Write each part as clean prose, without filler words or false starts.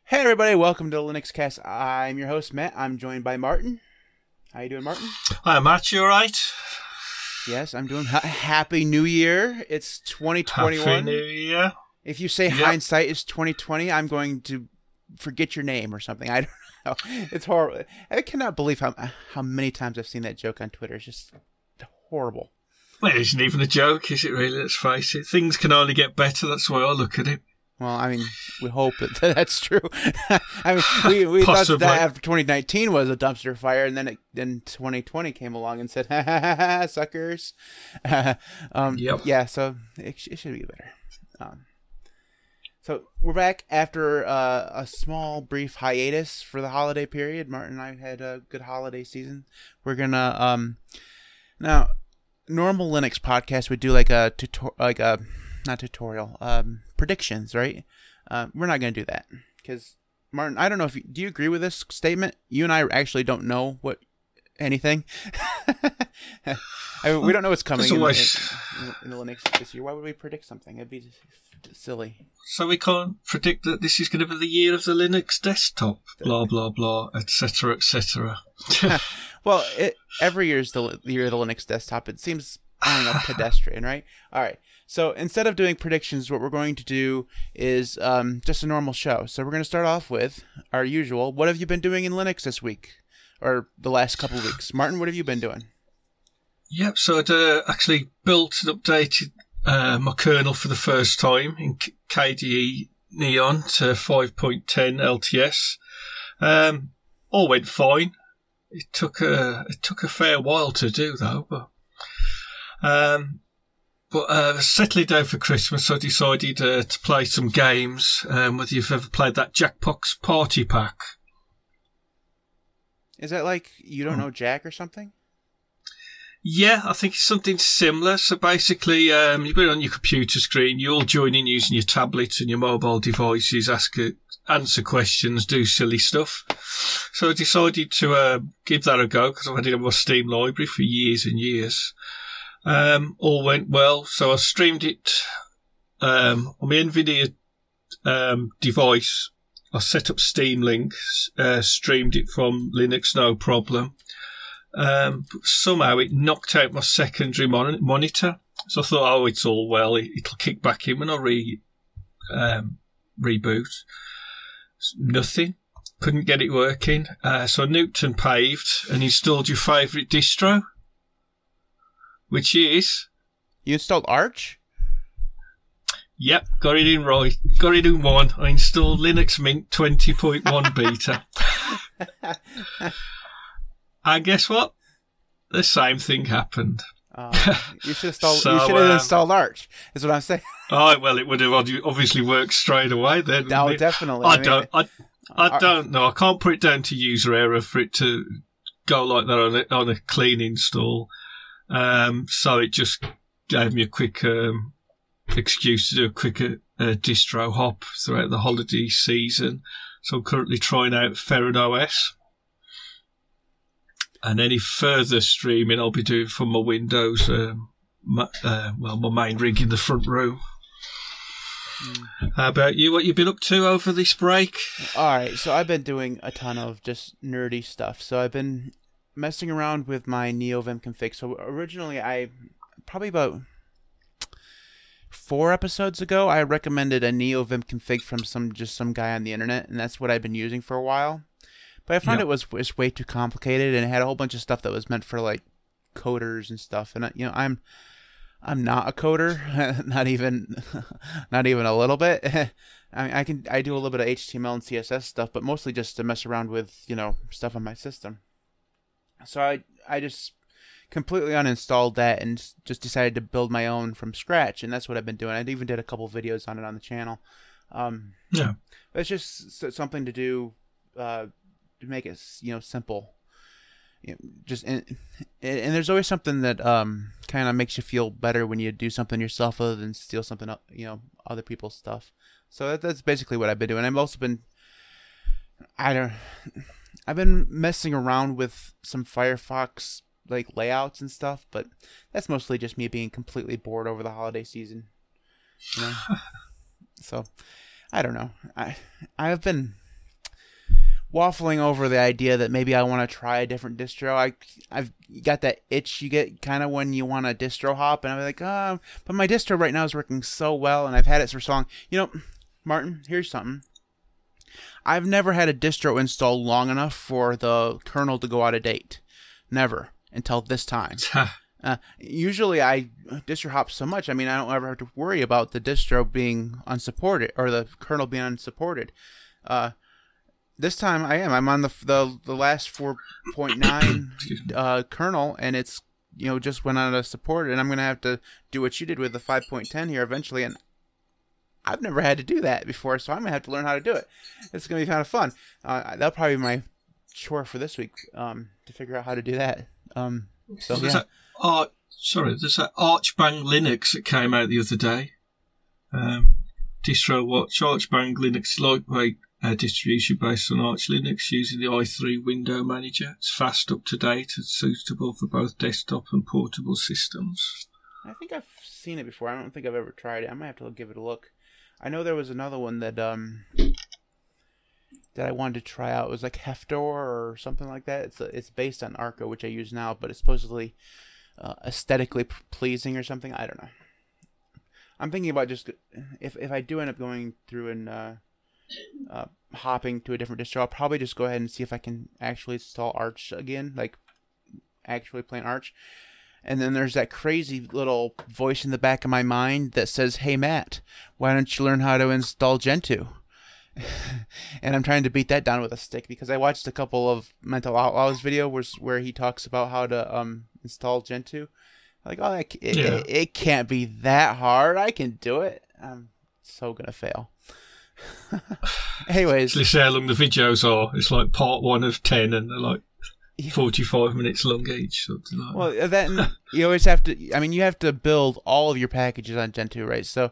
Hey everybody, welcome to Linux Cast. I'm your host Matt. I'm joined by Martin. How you doing, Martin? Hi Matt, you alright? Yes, I'm doing. Happy New Year! It's 2021. Happy New Year. If you say hindsight is 2020, I'm going to forget your name or something. I don't know. It's horrible. I cannot believe how many times I've seen that joke on Twitter. It's just horrible. Well, it isn't even a joke, is it really? Let's face it. Things can only get better. That's the way I look at it. Well, I mean, we hope that's true. I mean, we thought that after 2019 was a dumpster fire, and then 2020 came along and said, "Ha ha ha, ha suckers." Yep. Yeah, so it should be better. So we're back after a small, brief hiatus for the holiday period. Martin and I had a good holiday season. We're gonna now normal Linux podcast would do like a predictions, right? We're not going to do that because Martin, I don't know if do you agree with this statement? You and I actually don't know anything. I mean, we don't know what's coming in the Linux this year. Why would we predict something? It'd be silly. So we can't predict that this is going to be the year of the Linux desktop, blah, blah, blah, etc., etc. Well, every year is the year of the Linux desktop. It seems, I don't know, pedestrian, right? All right. So instead of doing predictions, what we're going to do is just a normal show. So we're going to start off with our usual. What have you been doing in Linux this week? Or the last couple of weeks? Martin, what have you been doing? Yep, so I'd actually built and updated my kernel for the first time in KDE Neon to 5.10 LTS. All went fine. It took a fair while to do though, but settling down for Christmas, I decided to play some games. Whether you've ever played that Jackbox Party Pack. Is that like You Don't Know Jack or something? Yeah, I think it's something similar. So basically, you put it on your computer screen, you all join in using your tablets and your mobile devices, answer questions, do silly stuff. So I decided to give that a go because I've had it on my Steam library for years and years. All went well, so I streamed it on my NVIDIA device. I set up Steam Link, streamed it from Linux, no problem. But somehow it knocked out my secondary monitor. So I thought, oh, it's all well. It'll kick back in when I reboot. Nothing. Couldn't get it working. So I nuked and paved and installed your favourite distro, which is... You installed Arch? Yep, got it in right. Got it in one. I installed Linux Mint 20.1 beta. And guess what? The same thing happened. You should have installed Arch, is what I'm saying. Oh, well, it would have obviously worked straight away then. Oh, definitely. I don't know. I can't put it down to user error for it to go like that on a clean install. So it just gave me a quick excuse to do a quick distro hop throughout the holiday season. So I'm currently trying out Ferron OS. And any further streaming I'll be doing from my Windows, my main rig in the front room. How about you? What you been up to over this break? All right, so I've been doing a ton of just nerdy stuff. So I've been messing around with my NeoVim config. So originally, probably about 4 episodes ago, I recommended a NeoVim config from some guy on the internet, and that's what I've been using for a while. But I found it was way too complicated, and it had a whole bunch of stuff that was meant for like coders and stuff. And I'm not a coder, not even a little bit. I mean, I do a little bit of HTML and CSS stuff, but mostly just to mess around with stuff on my system. So I just completely uninstalled that and just decided to build my own from scratch, and that's what I've been doing. I even did a couple videos on it on the channel. But it's just something to do. To make it simple, and there's always something that kind of makes you feel better when you do something yourself other than steal something other people's stuff. So that's basically what I've been doing. I've also been I've been messing around with some Firefox like layouts and stuff, but that's mostly just me being completely bored over the holiday season. So I don't know. I've been waffling over the idea that maybe I want to try a different distro. I've got that itch you get kind of when you want a distro hop, and I'm like, but my distro right now is working so well, and I've had it for so long. You know, Martin, here's something. I've never had a distro installed long enough for the kernel to go out of date. Never. Until this time. Usually I distro hop so much, I mean, I don't ever have to worry about the distro being unsupported, or the kernel being unsupported. This time I am. I'm on the last 4.9 kernel, and it's, just went out of support, and I'm going to have to do what you did with the 5.10 here eventually, and I've never had to do that before, so I'm going to have to learn how to do it. It's going to be kind of fun. That'll probably be my chore for this week, to figure out how to do that. There's that Archbang Linux that came out the other day. Distro Watch Archbang Linux lightweight distribution based on Arch Linux using the i3 window manager. It's fast, up to date, and suitable for both desktop and portable systems. I think I've seen it before. I don't think I've ever tried it. I might have to give it a look. I know there was another one that I wanted to try out. It was like Heftor or something like that. It's based on Arco, which I use now, but it's supposedly aesthetically pleasing or something. I don't know. I'm thinking about just, if I do end up going through and hopping to a different distro, I'll probably just go ahead and see if I can actually install Arch again, like actually plain Arch. And then there's that crazy little voice in the back of my mind that says, "Hey Matt, why don't you learn how to install Gentoo?" And I'm trying to beat that down with a stick, because I watched a couple of Mental Outlaws videos where he talks about how to install Gentoo. Like, it can't be that hard. I can do it. I'm so gonna fail. Anyways, it's how long the videos are. It's like part 1 of 10, and they're like 45 minutes long each. Something like well, then you always have to. I mean, you have to build all of your packages on Gentoo, right? So,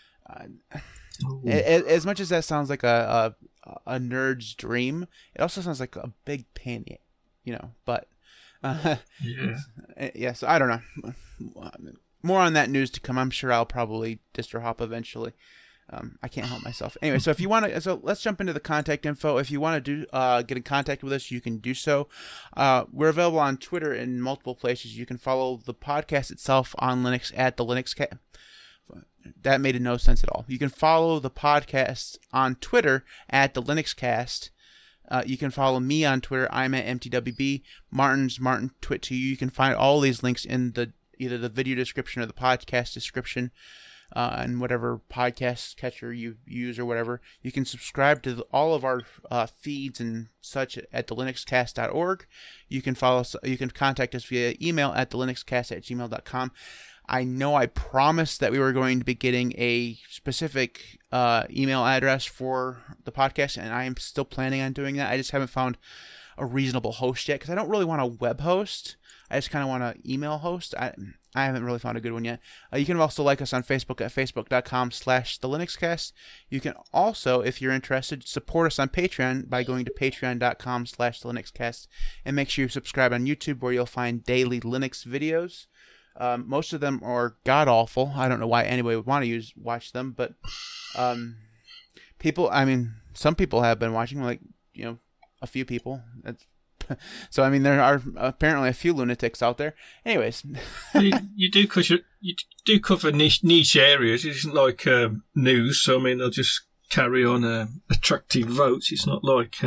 as much as that sounds like a nerd's dream, it also sounds like a big pain, But yeah. So I don't know. More on that news to come. I'm sure I'll probably distro hop eventually. I can't help myself. Anyway, so if you want to, let's jump into the contact info. If you want to get in contact with us, you can do so. We're available on Twitter in multiple places. You can follow the podcast itself on Linux at the LinuxCast. That made no sense at all. You can follow the podcast on Twitter at the LinuxCast. You can follow me on Twitter. I'm at MTWB. Martin's Martin Twit2. You can find all these links in either the video description or the podcast description. And whatever podcast catcher you use or whatever. You can subscribe to all of our feeds and such at thelinuxcast.org. You can follow us. You can contact us via email at thelinuxcast@gmail.com. I know I promised that we were going to be getting a specific email address for the podcast, and I am still planning on doing that. I just haven't found a reasonable host yet, because I don't really want a web host. I just kind of want an email host. I haven't really found a good one yet. You can also like us on Facebook at facebook.com/thelinuxcast. You can also, if you're interested, support us on Patreon by going to patreon.com/thelinuxcast, and make sure you subscribe on YouTube, where you'll find daily Linux videos. Most of them are god-awful. I don't know why anybody would want to watch them, but some people have been watching, like, a few people. So, I mean, there are apparently a few lunatics out there. Anyways. you do cover niche areas. It isn't like news, so, I mean, they'll just carry on attracting votes. It's not like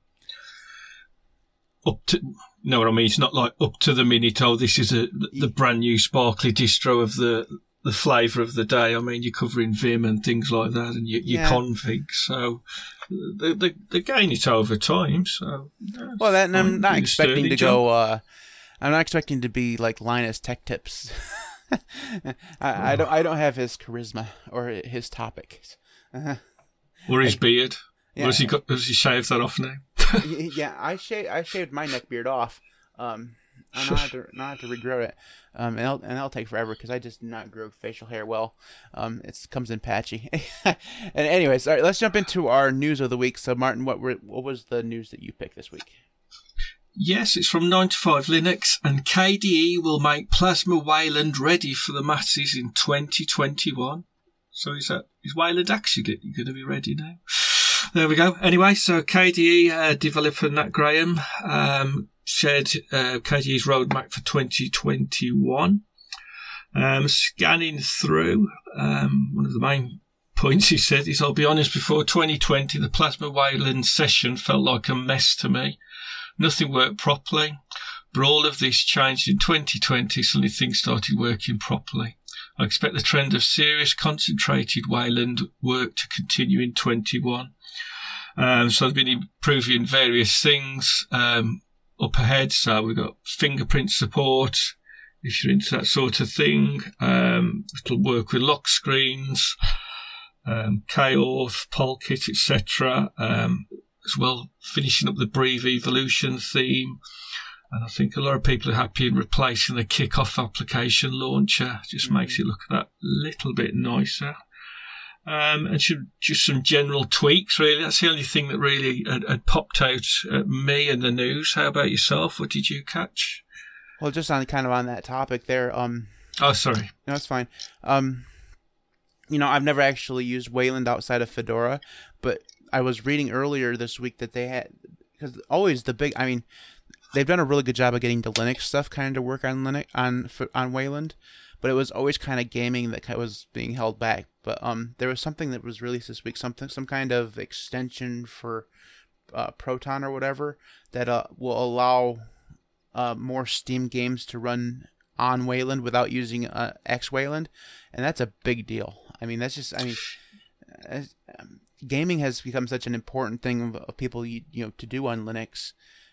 what I mean? It's not like up to the minute, this is the brand new sparkly distro of the flavour of the day. I mean, you're covering Vim and things like that, and your configs. So they gain it over time. So and I'm not expecting to go. I'm not expecting to be like Linus Tech Tips. I don't have his charisma or his topics. Or his beard. Yeah. Has he shaved that off now? Yeah, I shaved my neck beard off. I'll not have to regrow it. And that'll take forever, because I just not grow facial hair well. It comes in patchy. And anyways, all right, let's jump into our news of the week. So, Martin, what was the news that you picked this week? Yes, it's from 9to5Linux, and KDE will make Plasma Wayland ready for the masses in 2021. So is Wayland actually going to be ready now? There we go. Anyway, so KDE developer Nat Graham shared KDE's roadmap for 2021. Scanning through, one of the main points he said is, I'll be honest, before 2020, the Plasma Wayland session felt like a mess to me. Nothing worked properly. But all of this changed in 2020, suddenly things started working properly. I expect the trend of serious, concentrated Wayland work to continue in 21. So they've been improving various things up ahead. So we've got fingerprint support, if you're into that sort of thing. It'll work with lock screens, K-Auth, Polkit, etc. As well, finishing up the Breathe Evolution theme. And I think a lot of people are happy in replacing the Kickoff application launcher. Just makes it look that little bit nicer. And just some general tweaks, really. That's the only thing that really had popped out at me in the news. How about yourself? What did you catch? Well, just on that topic there. Oh, sorry. No, it's fine. I've never actually used Wayland outside of Fedora, but I was reading earlier this week that they had, because always they've done a really good job of getting the Linux stuff kind of work on Linux on Wayland, but it was always kind of gaming that was being held back. But there was something that was released this week, some kind of extension for Proton or whatever that will allow more Steam games to run on Wayland without using X Wayland, and that's a big deal. Gaming has become such an important thing of people to do on Linux.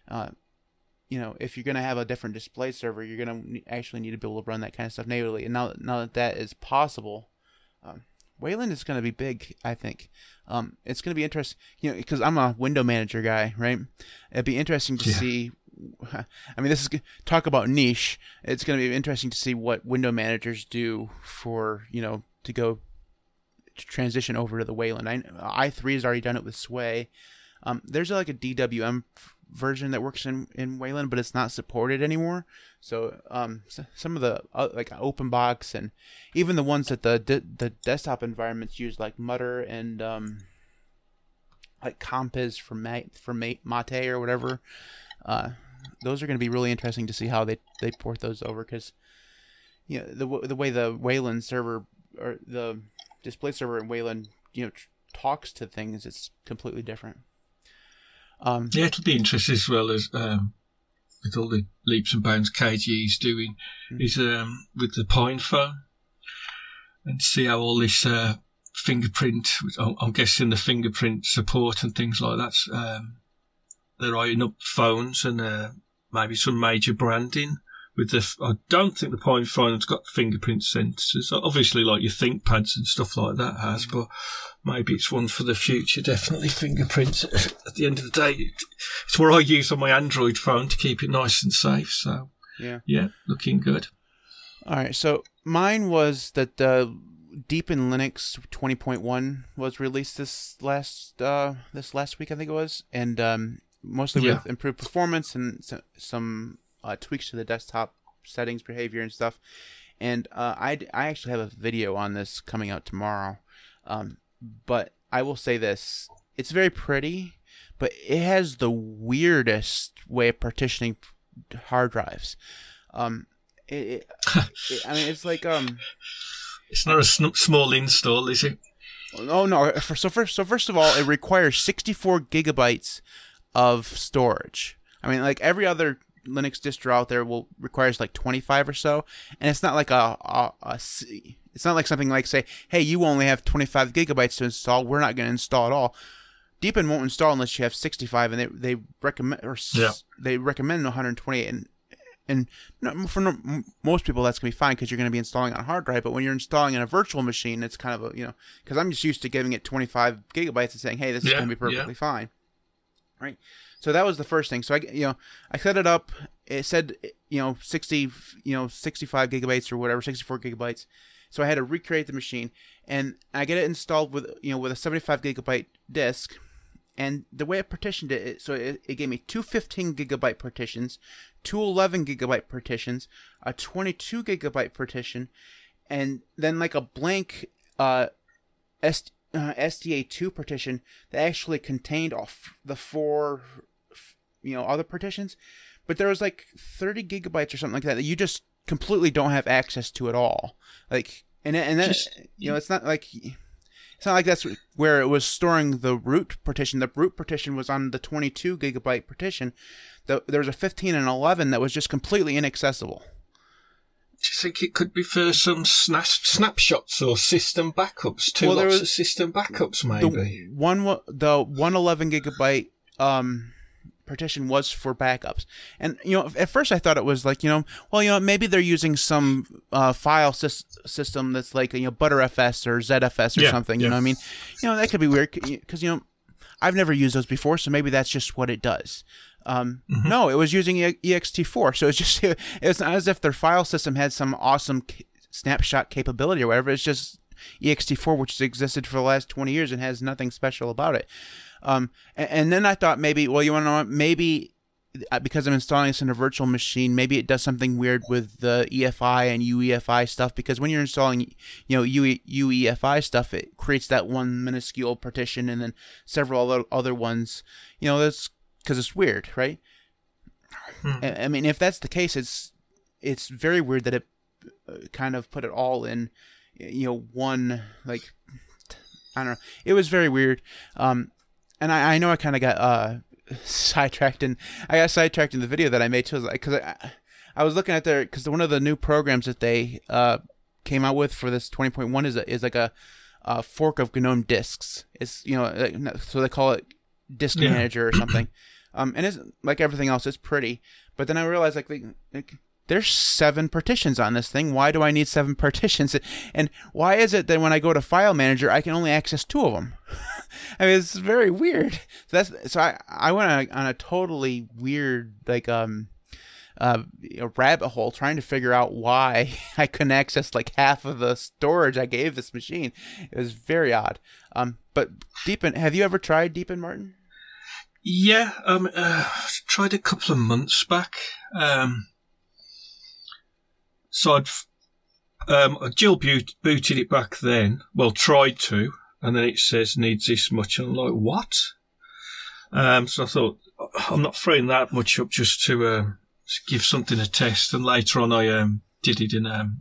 If you're going to have a different display server, you're going to actually need to be able to run that kind of stuff natively. And now that is possible, Wayland is going to be big, I think. It's going to be interesting, because I'm a window manager guy, right? It'd be interesting to see. This is talk about niche. It's going to be interesting to see what window managers do for to transition over to the Wayland. i3 has already done it with Sway. There's like a DWM version that works in Wayland, but it's not supported anymore. So some of the like OpenBox and even the ones that the desktop environments use, like Mutter and like Compiz for Mate or whatever. Those are going to be really interesting to see how they port those over, because the way the Wayland server or the display server in Wayland talks to things, it's completely different. It'll be interesting as well as with all the leaps and bounds KGE's doing is with the PinePhone, and see how all this fingerprint, I'm guessing the fingerprint support and things like that, they're eyeing up phones and maybe some major branding. I don't think the PinePhone's got fingerprint sensors. Obviously, like your ThinkPads and stuff like that has, but maybe it's one for the future. Definitely fingerprint. At the end of the day, it's what I use on my Android phone to keep it nice and safe. So, yeah, looking good. All right, so mine was that Deep in Linux 20.1 was released this last week, I think it was, and mostly with improved performance and some tweaks to the desktop settings, behavior, and stuff. And I actually have a video on this coming out tomorrow. But I will say this: it's very pretty, but it has the weirdest way of partitioning hard drives. It's like It's not a small install, is it? Oh no! So first of all, it requires 64 gigabytes of storage. Like every other Linux distro out there requires like 25 or so, and it's not like it's not like something like, say, hey, you only have 25 gigabytes to install, we're not going to install it all. Deepin won't install unless you have 65, and they recommend they recommend 128, and for most people that's going to be fine because you're going to be installing on a hard drive. But when you're installing on a virtual machine, it's kind of because I'm just used to giving it 25 gigabytes and saying, hey, this is going to be perfectly fine, right? So that was the first thing. So I set it up. It said 65 gigabytes or whatever, 64 gigabytes. So I had to recreate the machine, and I get it installed with a 75 gigabyte disk. And the way it partitioned it, so it gave me two 15 gigabyte partitions, two 11 gigabyte partitions, a 22 gigabyte partition, and then like a blank SDA2 partition that actually contained the 4, other partitions, but there was like 30 gigabytes or something like that you just completely don't have access to at all. Like, and then it's not like that's where it was storing the root partition. The root partition was on the 22 gigabyte partition. There was a 15 and 11 that was just completely inaccessible. Do you think it could be for some snapshots or system backups? Lots of system backups, maybe. The 111 gigabyte partition was for backups, and at first I thought it was like maybe they're using some file system that's like Btrfs or ZFS or something. You know what I mean? That could be weird because I've never used those before, so maybe that's just what it does. No, it was using ext4, so it's not as if their file system had some awesome snapshot capability or whatever. It's just ext4, which has existed for the last 20 years and has nothing special about it. And then I thought maybe, you want to know what? Maybe because I'm installing this in a virtual machine, maybe it does something weird with the EFI and UEFI stuff, because when you're installing, UEFI stuff, it creates that one minuscule partition and then several other ones, that's because it's weird, right? I mean, if that's the case, it's very weird that it kind of put it all in, one, like, I don't know. It was very weird. And I know I kind of got sidetracked, and I got sidetracked in the video that I made too, because I was looking at because one of the new programs that they came out with for this 20.1 is like a fork of GNOME disks. It's so they call it Disk Manager or something. And it's like everything else, it's pretty. But then I realized like there's 7 partitions on this thing. Why do I need 7 partitions? And why is it that when I go to File Manager, I can only access 2 of them? I mean, it's very weird. So I went on a totally weird rabbit hole trying to figure out why I couldn't access like half of the storage I gave this machine. It was very odd. But Deepin, have you ever tried Deepin, Martin? Yeah, tried a couple of months back. So Jill booted it back then. Well, tried to, and then it says needs this much, and I'm like, what? So I thought, I'm not throwing that much up just to give something a test. And later on, I did it in a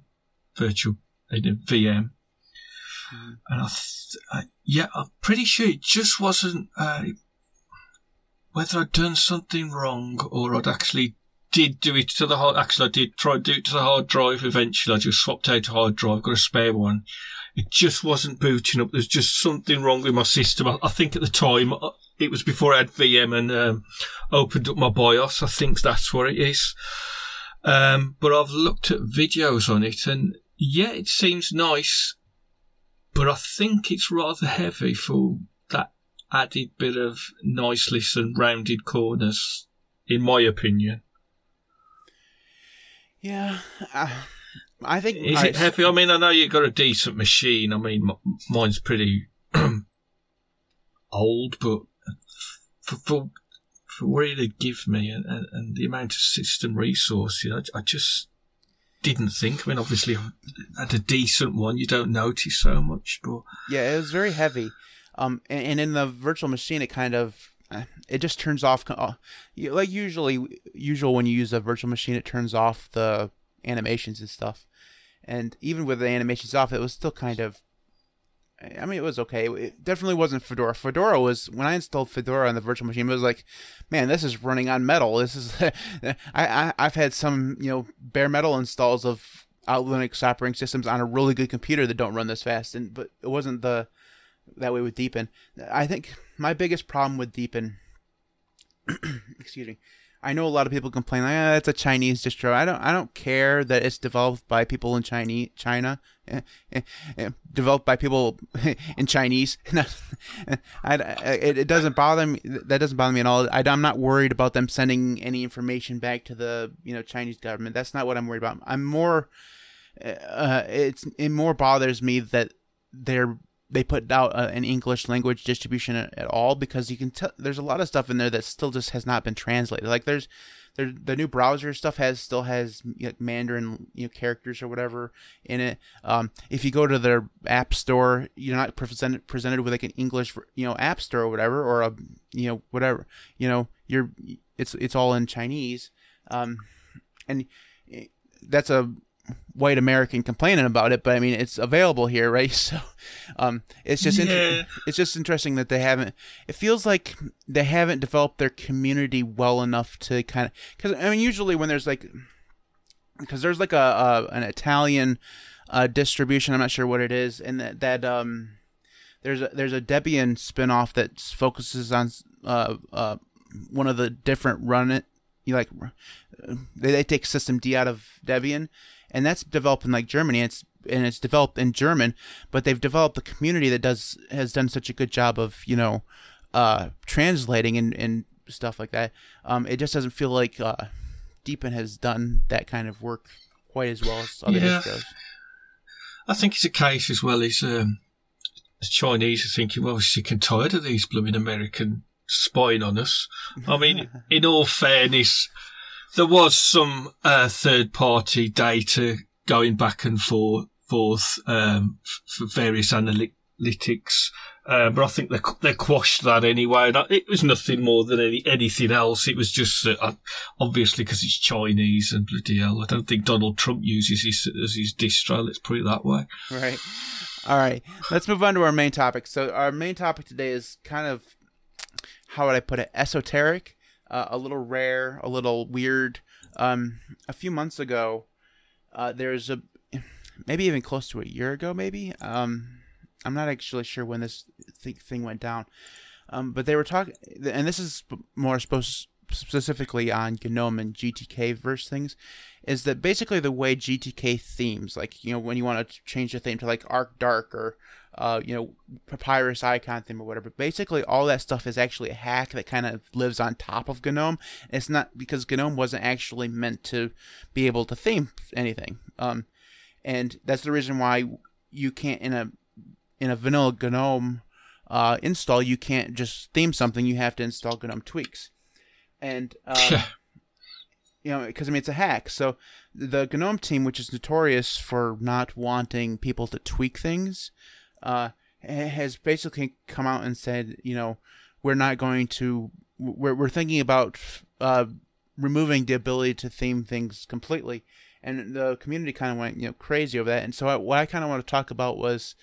VM, and I'm pretty sure it just wasn't. Whether I'd done something wrong or I'd actually did do it to the hard. Actually, I did try to do it to the hard drive. Eventually, I just swapped out a hard drive, got a spare one. It just wasn't booting up. There's just something wrong with my system. I think at the time it was before I had VM and opened up my BIOS. I think that's what it is. But I've looked at videos on it, and yeah, it seems nice, but I think it's rather heavy for that added bit of niceness and rounded corners, in my opinion. Yeah, I think... Is it heavy? I mean, I know you've got a decent machine. I mean, mine's pretty old, but for what it'd give me and the amount of system resources, I just didn't think. I mean, obviously, at a decent one, you don't notice so much, but... Yeah, it was very heavy. And in the virtual machine, it kind of, it just turns off, like usual when you use a virtual machine, it turns off the animations and stuff. And even with the animations off, it was still kind of, I mean, it was okay. It definitely wasn't Fedora. Fedora was, when I installed Fedora on the virtual machine, it was like, man, this is running on metal. This is, I've had some, bare metal installs of Linux operating systems on a really good computer that don't run this fast. But it wasn't that way with Deepin. I think my biggest problem with Deepin, excuse me, I know a lot of people complain like, it's a Chinese distro. I don't care that it's developed by people in China, developed by people in Chinese. It doesn't bother me. That doesn't bother me at all. I'm not worried about them sending any information back to the Chinese government. That's not what I'm worried about. I'm more. It more bothers me that they're they put out an English language distribution at all, because you can tell there's a lot of stuff in there that still just has not been translated. Like the new browser stuff still has Mandarin characters or whatever in it. If you go to their app store, you're not presented with like an English app store or whatever, or a whatever it's all in Chinese, and that's a white American complaining about it, but I mean it's available here, right? So it's just it's just interesting that they haven't. It feels like they haven't developed their community well enough to kind of, because I mean usually when there's like, because there's like an Italian distribution, I'm not sure what it is, and that there's a Debian spinoff that focuses on one of the different they take Systemd out of Debian. And that's developed in like Germany. It's developed in German, but they've developed a community that has done such a good job of translating and stuff like that. It just doesn't feel like Deepin has done that kind of work quite as well as other distros. I think it's a case as well as the Chinese are thinking, well, we're sick and tired of these blooming American spying on us. I mean, in all fairness, there was some third-party data going back and forth for various analytics, but I think they quashed that anyway. It was nothing more than anything else. It was just obviously because it's Chinese and bloody hell. I don't think Donald Trump uses this as his distro. Let's put it that way. Right. All right. Let's move on to our main topic. So our main topic today is kind of, how would I put it, esoteric. A little rare, a little weird. A few months ago, there's maybe even close to a year ago, maybe. I'm not actually sure when this thing went down. But they were talking, and this is more specifically on GNOME and GTK verse things, is that basically the way GTK themes, like, when you want to change the theme to like Arc Dark or Papyrus icon theme or whatever. Basically, all that stuff is actually a hack that kind of lives on top of GNOME. It's not, because GNOME wasn't actually meant to be able to theme anything. And that's the reason why you can't, in a vanilla GNOME install, you can't just theme something. You have to install GNOME tweaks. And because it's a hack. So the GNOME team, which is notorious for not wanting people to tweak things, has basically come out and said, we're not going to, we're thinking about removing the ability to theme things completely. And the community kind of went, crazy over that. And so what I kind of want to talk about was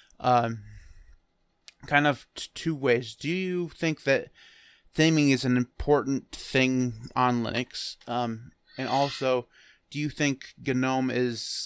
kind of two ways. Do you think that theming is an important thing on Linux? And also, do you think GNOME is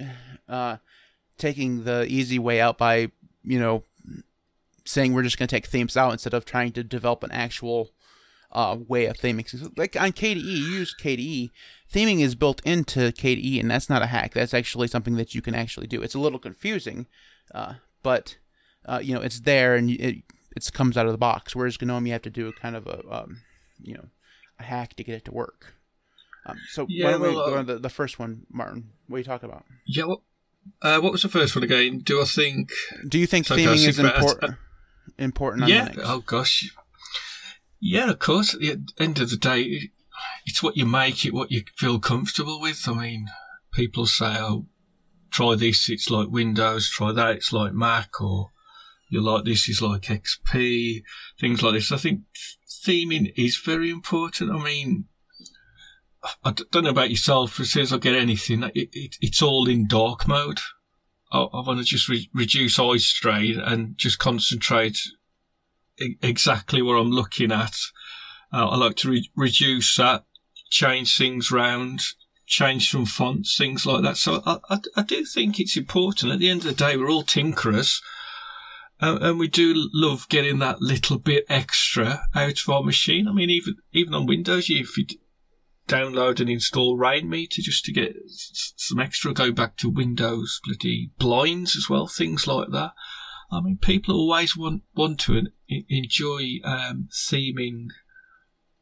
taking the easy way out by, saying we're just going to take themes out instead of trying to develop an actual way of theming? Like on KDE, you use KDE. Theming is built into KDE, and that's not a hack. That's actually something that you can actually do. It's a little confusing, but it's there and it comes out of the box. Whereas GNOME, you have to do kind of a hack to get it to work. So why don't we go on the first one, Martin? What are you talking about? Yeah. What was the first one again? Do you think theming is important on Linux? Oh gosh. Yeah, of course. At the end of the day, it's what you make it, what you feel comfortable with. I mean, people say, "Oh, try this, it's like Windows. Try that, it's like Mac." Or you like this, is like XP. Things like this. I think theming is very important. I mean, I don't know about yourself. As soon as I get anything, it's all in dark mode. I want to just reduce eye strain and just concentrate exactly what I'm looking at. I like to reduce that, change things round, change some fonts, things like that. So I do think it's important. At the end of the day, we're all tinkerers. And we do love getting that little bit extra out of our machine. I mean, even on Windows, if you download and install Rainmeter just to get some extra, go back to Windows bloody blinds as well, things like that. I mean, people always want to enjoy theming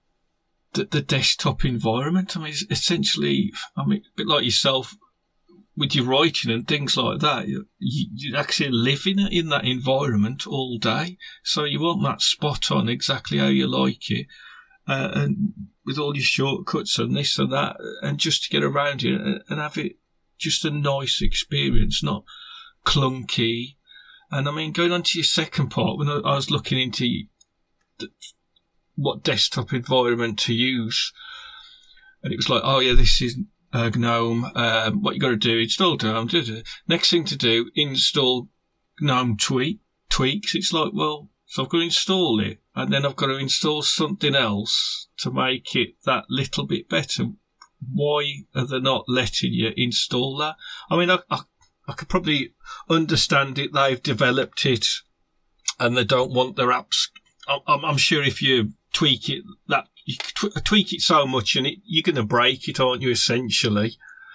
the desktop environment. I mean, essentially, a bit like yourself, with your writing and things like that, you actually live in that environment all day. So you want that spot on exactly how you like it, and with all your shortcuts and this and that, and just to get around you and have it just a nice experience, not clunky. And I mean, going on to your second part, when I was looking into what desktop environment to use, and it was like, oh yeah, this is GNOME. What you got to do, install GNOME. Next thing to do, install GNOME tweaks. It's like, well, so I've got to install it, and then I've got to install something else to make it that little bit better. Why are they not letting you install that? I mean, I could probably understand it. They've developed it, and they don't want their apps. I'm sure if you tweak it, that you tweak it so much, and you're going to break it, aren't you? Essentially,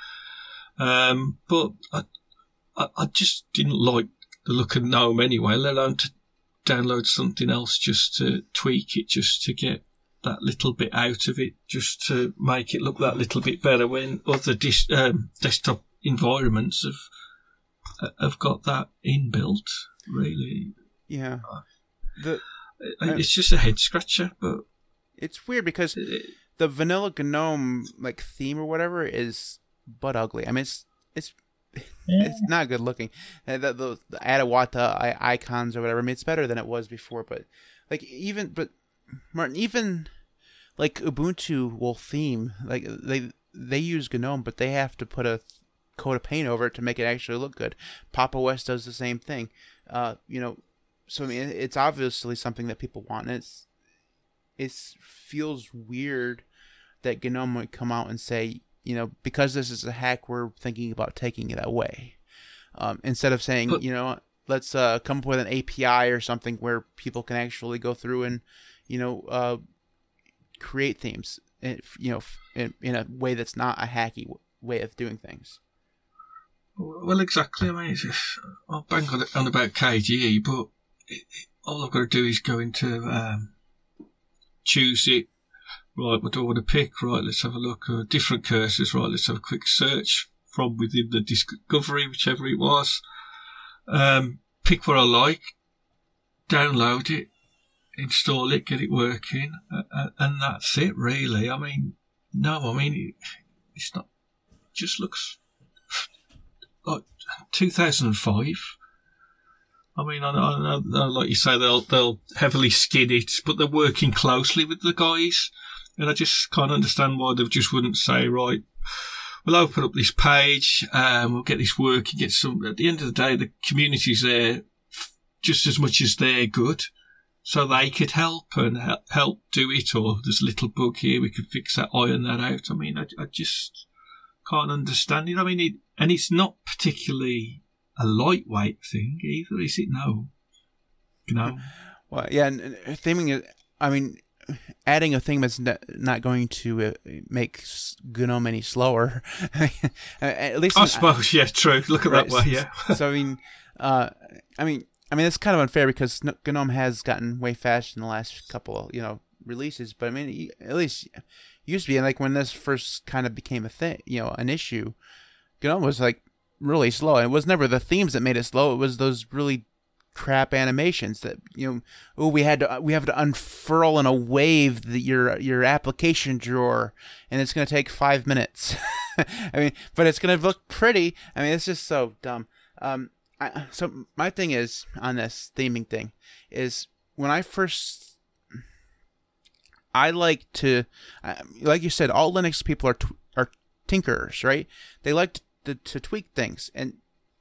but I just didn't like the look of GNOME anyway. Let alone to download something else just to tweak it, just to get that little bit out of it, just to make it look that little bit better. When other desktop environments have got that inbuilt, really. Yeah. It's just a head scratcher, but it's weird because the vanilla GNOME like theme or whatever is butt ugly. I mean, it's not good looking. The Adawata icons or whatever. I mean, it's better than it was before, but Martin, even like Ubuntu will theme, like they use GNOME, but they have to put a coat of paint over it to make it actually look good. Pop! OS does the same thing. So I mean, it's obviously something that people want, and it feels weird that GNOME would come out and say, because this is a hack, we're thinking about taking it away. Instead of saying, let's come up with an API or something where people can actually go through and, create themes, in a way that's not a hacky way of doing things. Well, exactly. I mean, I'll bang on about KDE, but all I've got to do is go into choose it. Right, what do I want to pick? Right, let's have a look. Different cursors. Right, let's have a quick search from within the discovery, whichever it was. Pick what I like, download it, install it, get it working, and that's it, really. I mean, it's not. It just looks like 2005. I mean, I know, like you say, they'll heavily skin it, but they're working closely with the guys, and I just can't understand why they just wouldn't say, right, we'll open up this page, we'll get this working, get some. At the end of the day, the community's there just as much as they're good, so they could help and help do it. Or there's a little bug here, we could fix that, iron that out. I mean, I just can't understand it. I mean, and it's not particularly a lightweight thing either, is it? No. Well, yeah, and theming it. I mean, adding a thing that's not going to make GNOME any slower. At least I suppose, yeah, true. Look at that way, yeah. So I mean, it's kind of unfair because GNOME has gotten way faster in the last couple, releases. But I mean, at least it used to be like when this first kind of became a thing, an issue. GNOME was like really slow. It was never the themes that made it slow. It was those really crap animations that we have to unfurl in a wave your application drawer, and it's going to take 5 minutes. I mean, but it's going to look pretty. I mean, it's just so dumb. So my thing is on this theming thing is when I like to, like you said, all Linux people are tinkerers, right? They like to tweak things, and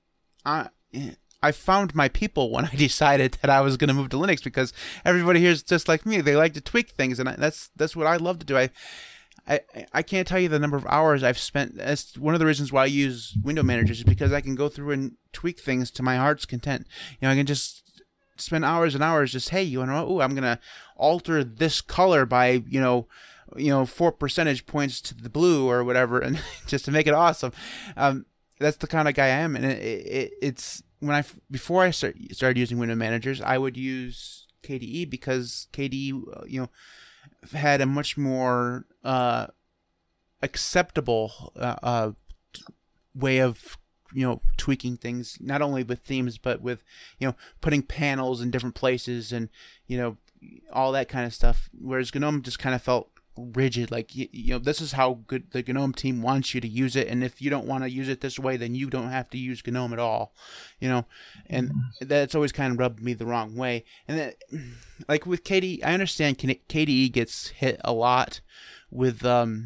I found my people when I decided that I was going to move to Linux, because everybody here is just like me. They like to tweak things, and that's what I love to do. I can't tell you the number of hours I've spent. That's one of the reasons why I use window managers, is because I can go through and tweak things to my heart's content. I can just spend hours and hours just, hey, I'm going to alter this color by, 4 percentage points to the blue or whatever, and just to make it awesome. That's the kind of guy I am, and it's before I started using window managers, I would use KDE because KDE, had a much more acceptable way of tweaking things, not only with themes, but with, putting panels in different places and, all that kind of stuff. Whereas GNOME just kind of felt rigid, like, this is how good the GNOME team wants you to use it, and if you don't want to use it this way, then you don't have to use GNOME at all, and that's always kind of rubbed me the wrong way. And that, like with KDE, I understand KDE gets hit a lot with the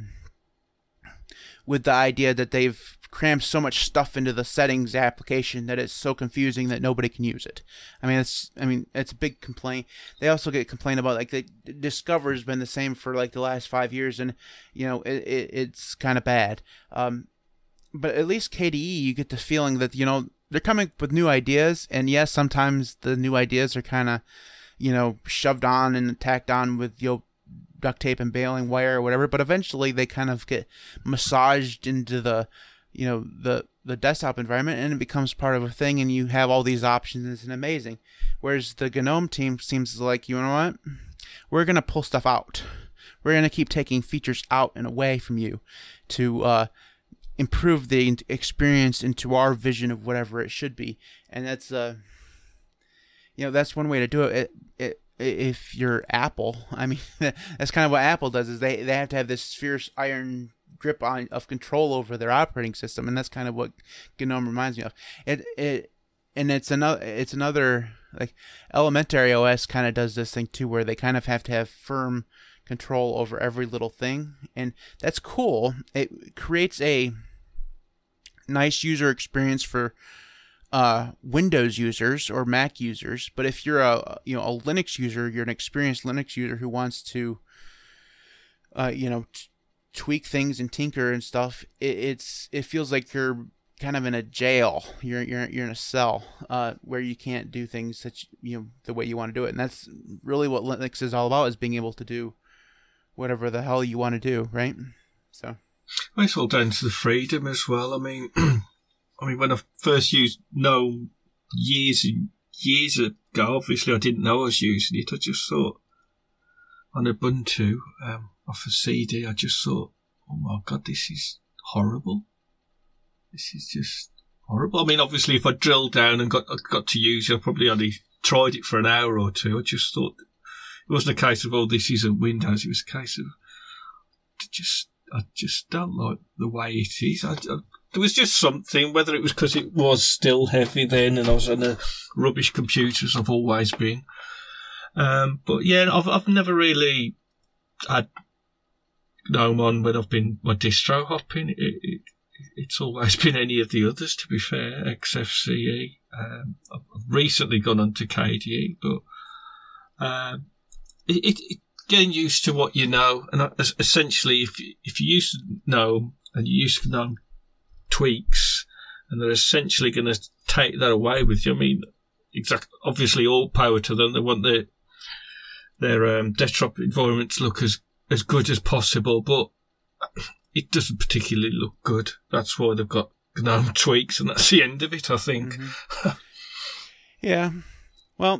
idea that they've crammed so much stuff into the settings application that it's so confusing that nobody can use it. It's a big complaint. They also get complained about, like, the Discover's been the same for like the last 5 years, and it's kind of bad. But at least KDE, you get the feeling that they're coming up with new ideas, and yes, sometimes the new ideas are kind of shoved on and tacked on with duct tape and baling wire or whatever, but eventually they kind of get massaged into the the desktop environment, and it becomes part of a thing, and you have all these options, and amazing. Whereas the GNOME team seems like, you know what, we're going to pull stuff out. We're going to keep taking features out and away from you to improve the experience into our vision of whatever it should be. And that's that's one way to do it. If you're Apple, that's kind of what Apple does, is they have to have this fierce iron grip of control over their operating system, and that's kind of what GNOME reminds me of. It's another like Elementary OS kind of does this thing too, where they kind of have to have firm control over every little thing, and that's cool. It creates a nice user experience for Windows users or Mac users, but if you're a Linux user, you're an experienced Linux user who wants to tweak things and tinker and stuff, it feels like you're kind of in a jail. You're in a cell where you can't do things such the way you want to do it, and that's really what Linux is all about, is being able to do whatever the hell you want to do, right? So it's all down to the freedom as well. When I first used GNOME years and years ago, obviously I didn't know I was using it. I just thought on Ubuntu off a CD, I just thought, oh my God, this is horrible. This is just horrible. Obviously, if I drilled down and got to use it, I probably only tried it for an hour or two. I just thought it wasn't a case of, oh, this isn't Windows. It was a case of I just don't like the way it is. There was just something, whether it was because it was still heavy then and I was on a rubbish computer as I've always been. But yeah, I've never really had GNOME on when I've been my distro hopping. It's always been any of the others, to be fair, XFCE. I've recently gone on to KDE, but getting used to what you know, and essentially, if you use GNOME and you use GNOME tweaks, and they're essentially going to take that away with you. Obviously, all power to them. They want their desktop environment to look as good as possible, but it doesn't particularly look good. That's why they've got GNOME tweaks, and that's the end of it, I think. Mm-hmm. Yeah. Well,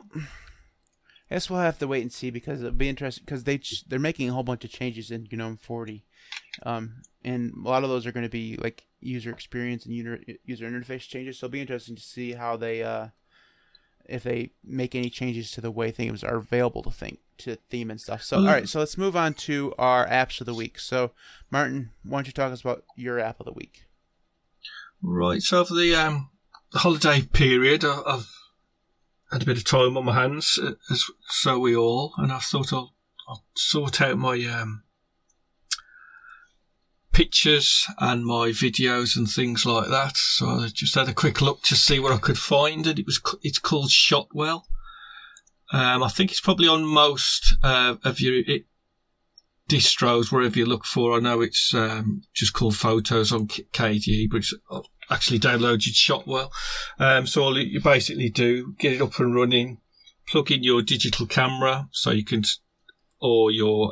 I guess we'll have to wait and see, because it'll be interesting, because they're making a whole bunch of changes in GNOME 40. And a lot of those are going to be like user experience and user interface changes. So it'll be interesting to see how they, if they make any changes to the way things are available to theme and stuff. So, all right, so let's move on to our apps of the week. So, Martin, why don't you talk us about your app of the week? Right. So for the holiday period, I've had a bit of time on my hands, so we all, and I thought I'll sort out my pictures and my videos and things like that. So I just had a quick look to see what I could find, and it's called Shotwell. I think it's probably on most of your distros, wherever you look for. I know it's just called Photos on KDE, but it's actually downloaded Shotwell. So all you basically do, get it up and running, plug in your digital camera, so you can, or your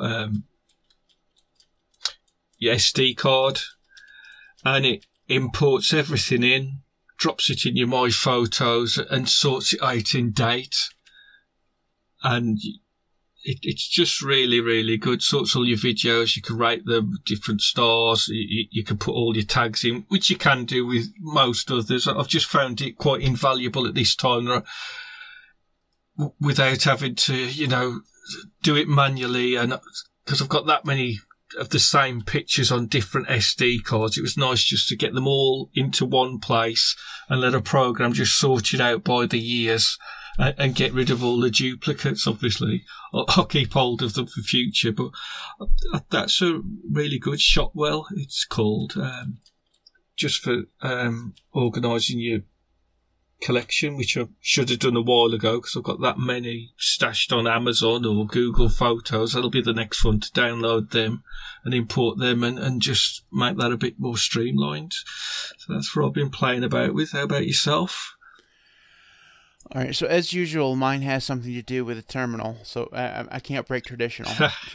SD card, and it imports everything in, drops it in your My Photos, and sorts it out in date. And it's just really, really good. Sorts all your videos, you can rate them different stars. You can put all your tags in, which you can do with most others. I've just found it quite invaluable at this time, without having to, do it manually. And because I've got that many of the same pictures on different SD cards, it was nice just to get them all into one place and let a program just sort it out by the years. And get rid of all the duplicates, obviously. I'll keep hold of them for future, but that's a really good Shotwell, it's called, just for organising your collection, which I should have done a while ago because I've got that many stashed on Amazon or Google Photos. That'll be the next one, to download them and import them and just make that a bit more streamlined. So that's what I've been playing about with. How about yourself? All right, so as usual, mine has something to do with a terminal, so I can't break tradition.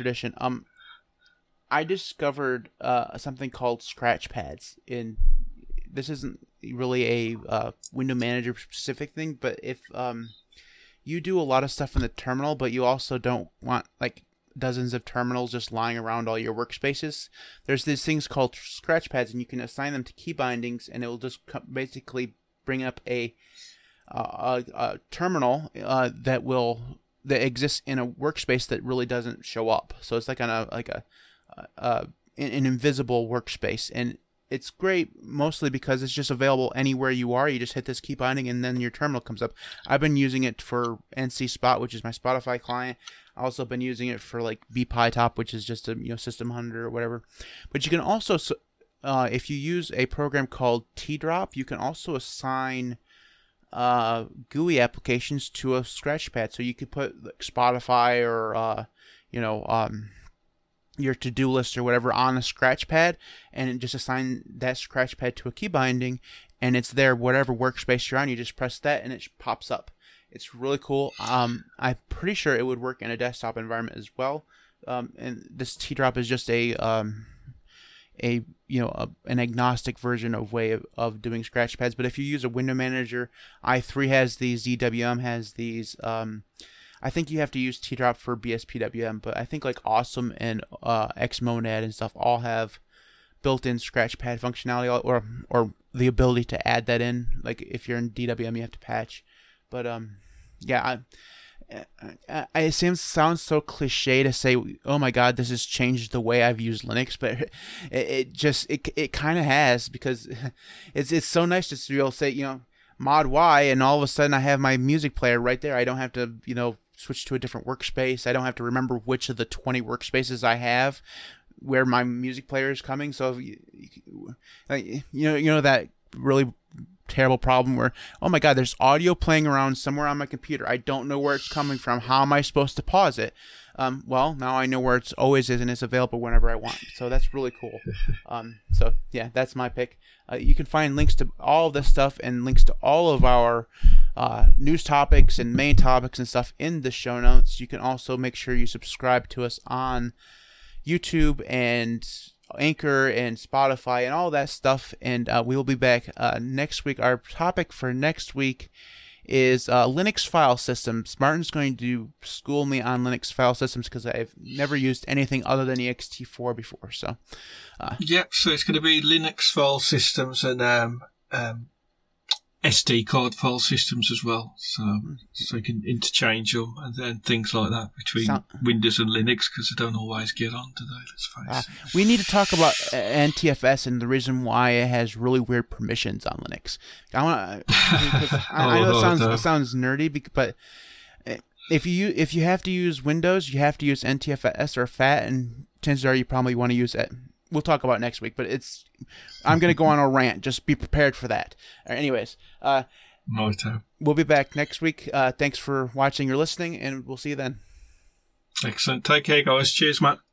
I discovered something called scratch pads. This isn't really a window manager specific thing, but if you do a lot of stuff in the terminal, but you also don't want like dozens of terminals just lying around all your workspaces, there's these things called scratch pads, and you can assign them to key bindings, and it will just basically bring up a terminal that exists in a workspace that really doesn't show up. So it's like an invisible workspace, and it's great mostly because it's just available anywhere you are. You just hit this key binding, and then your terminal comes up. I've been using it for NC Spot, which is my Spotify client. I've also been using it for like BPyTop, which is just a System 100 or whatever. But you can also, if you use a program called T-Drop, you can also assign GUI applications to a scratch pad, so you could put like Spotify or your to-do list or whatever on a scratch pad, and just assign that scratch pad to a key binding, and it's there whatever workspace you're on. You just press that and it pops up. It's really cool. I'm pretty sure it would work in a desktop environment as well. And this T-Drop is just an agnostic version of way of doing scratch pads. But if you use a window manager, i3 has these, ZWM has these. I think you have to use T-Drop for BSPWM, but I think like Awesome and Xmonad and stuff all have built-in scratch pad functionality or the ability to add that in. Like if you're in DWM, you have to patch. But it sounds so cliche to say, oh my God, this has changed the way I've used Linux, but it kind of has, because it's so nice to be able to say, mod Y, and all of a sudden I have my music player right there. I don't have to, switch to a different workspace. I don't have to remember which of the 20 workspaces I have where my music player is coming. So, that really terrible problem where, oh my God, there's audio playing around somewhere on my computer. I don't know where it's coming from. How am I supposed to pause it? Well, now I know where it's always is, and it's available whenever I want. So that's really cool. So yeah, that's my pick. You can find links to all of this stuff and links to all of our news topics and main topics and stuff in the show notes. You can also make sure you subscribe to us on YouTube and Anchor and Spotify and all that stuff. And we will be back next week. Our topic for next week is Linux file systems. Martin's going to school me on Linux file systems because I've never used anything other than ext4 before. So, so it's going to be Linux file systems and SD card file systems as well. So you can interchange them and then things like that between Windows and Linux, because they don't always get on, do they? Let's face it. We need to talk about NTFS and the reason why it has really weird permissions on Linux. I know it sounds nerdy, but if you have to use Windows, you have to use NTFS or FAT, and chances are you probably want to use it. We'll talk about it next week, but I'm going to go on a rant. Just be prepared for that. Anyways, we'll be back next week. Thanks for watching or listening, and we'll see you then. Excellent. Take care, guys. Cheers, Matt.